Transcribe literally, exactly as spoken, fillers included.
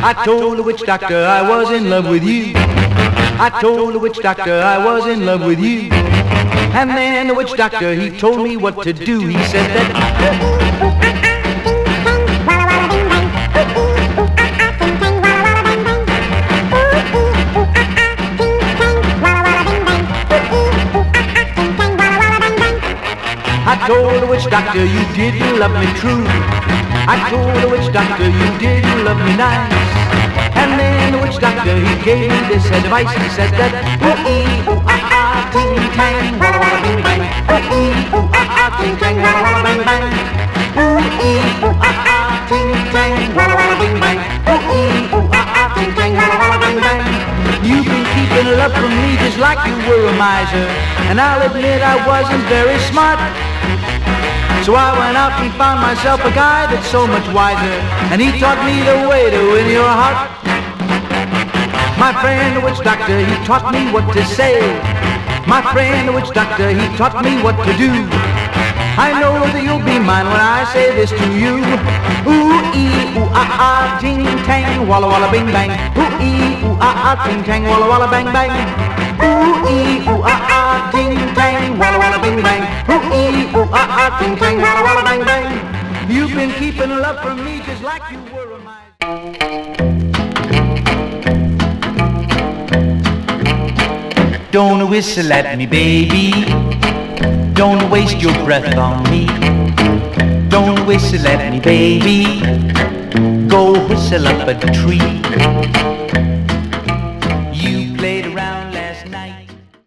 I told the witch doctor I was in love with you. I told the witch doctor I was in love with you. And then the witch doctor, he told me what to do. He said that I told the witch doctor you didn't love me true. I told the witch doctor you didn't love me nice. And then the witch doctor, he gave me this advice. He said that ooh-ee, ooh-ah-ah, ting-tang, walla-walla bing-bang. Ooh-ee, ooh-ah-ah, ting-tang, walla-walla bang-bang. Ooh-ee, ooh-ah-ah, ting-tang, walla-walla bing-bang. Ooh-ee, ooh-ah-ah, ting-tang, walla-walla bang-bang. You've been keeping love from me just like you were a miser. And I'll admit I wasn't very smart. So I went out and found myself a guy that's so much wiser. And he taught me the way to win your heart. My friend the witch doctor, he taught me what to say. My friend the witch doctor, he taught me what to do. I know that you'll be mine when I say this to you. Ooh-ee, ooh-ah-ah, ting-tang, walla-walla bing-bang. Ooh-ee, ooh-ah-ah, ting-tang, walla-walla bang-bang. Ooh-ee, ooh-ah-ah, ting-tang, walla-walla bing-bang. Ooh-ee, ooh-ah-ah, ting-tang, walla-walla bang-bang. You've been keeping love from me just like you were a miser. Don't whistle at me, baby. Don't waste your breath on me. Don't whistle at me, baby. Go whistle up a tree.